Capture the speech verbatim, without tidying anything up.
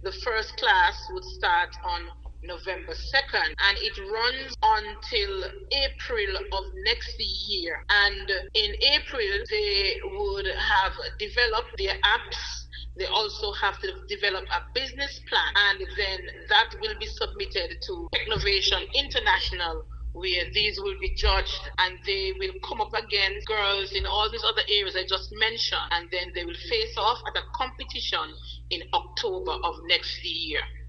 The first class would start on November second, and it runs until April of next year. And in April, they would have developed their apps. They also have to develop a business plan, and then that will be submitted to Technovation International, where these will be judged, and they will come up against girls in all these other areas I just mentioned, and then they will face off at a competition in October of next year.